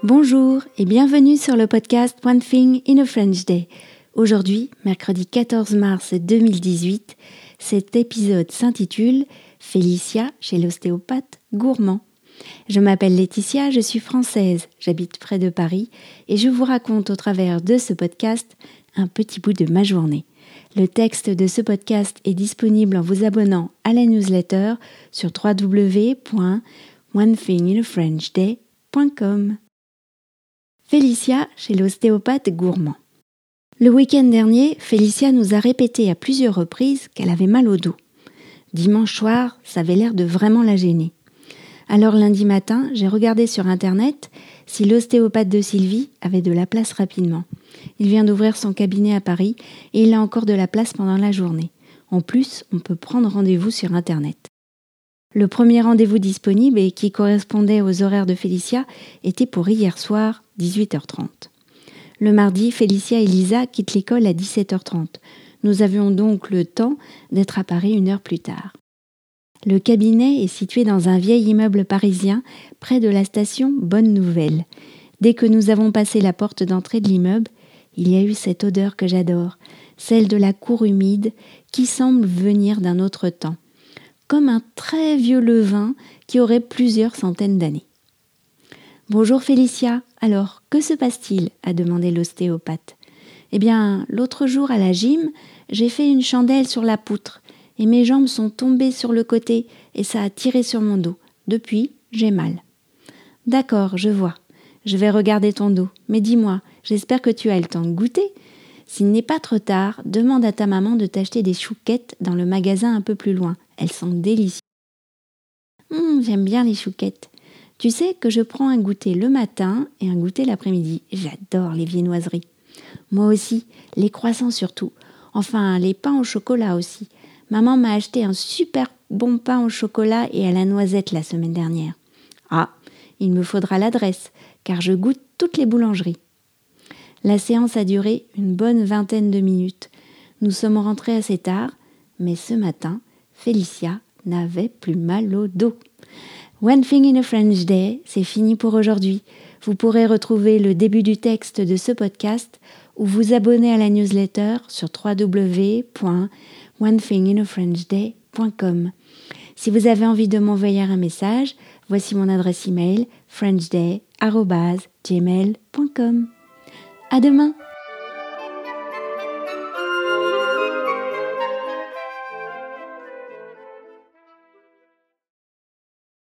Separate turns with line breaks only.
Bonjour et bienvenue sur le podcast One Thing in a French Day. Aujourd'hui, mercredi 14 mars 2018, cet épisode s'intitule « Félicia chez l'ostéopathe gourmand ». Je m'appelle Laetitia, je suis française, j'habite près de Paris et je vous raconte au travers de ce podcast un petit bout de ma journée. Le texte de ce podcast est disponible en vous abonnant à la newsletter sur www.onethinginafrenchday.com. Félicia chez l'ostéopathe gourmand. Le week-end dernier, Félicia nous a répété à plusieurs reprises qu'elle avait mal au dos. Dimanche soir, ça avait l'air de vraiment la gêner. Alors lundi matin, j'ai regardé sur internet si l'ostéopathe de Sylvie avait de la place rapidement. Il vient d'ouvrir son cabinet à Paris et il a encore de la place pendant la journée. En plus, on peut prendre rendez-vous sur internet. Le premier rendez-vous disponible et qui correspondait aux horaires de Félicia était pour hier soir, 18h30. Le mardi, Félicia et Lisa quittent l'école à 17h30. Nous avions donc le temps d'être à Paris 1 heure plus tard. Le cabinet est situé dans un vieil immeuble parisien près de la station Bonne Nouvelle. Dès que nous avons passé la porte d'entrée de l'immeuble, il y a eu cette odeur que j'adore, celle de la cour humide qui semble venir d'un autre temps, comme un très vieux levain qui aurait plusieurs centaines d'années. « Bonjour Félicia, alors que se passe-t-il » a demandé l'ostéopathe. « Eh bien, l'autre jour à la gym, j'ai fait une chandelle sur la poutre et mes jambes sont tombées sur le côté et ça a tiré sur mon dos. Depuis, j'ai mal. »« D'accord, je vois. Je vais regarder ton dos. Mais dis-moi, j'espère que tu as le temps de goûter. S'il n'est pas trop tard, demande à ta maman de t'acheter des chouquettes dans le magasin un peu plus loin. Elles sont délicieuses. » J'aime bien les chouquettes. Tu sais que je prends un goûter le matin et un goûter l'après-midi. J'adore les viennoiseries. Moi aussi, les croissants surtout. Enfin, les pains au chocolat aussi. Maman m'a acheté un super bon pain au chocolat et à la noisette la semaine dernière. Ah, il me faudra l'adresse, car je goûte toutes les boulangeries. La séance a duré une bonne 20aine de minutes. Nous sommes rentrés assez tard, mais ce matin, Félicia n'avait plus mal au dos. One Thing in a French Day, c'est fini pour aujourd'hui. Vous pourrez retrouver le début du texte de ce podcast ou vous abonner à la newsletter sur www.onethinginafrenchday.com. Si vous avez envie de m'envoyer un message, voici mon adresse email frenchday@gmail.com. À demain!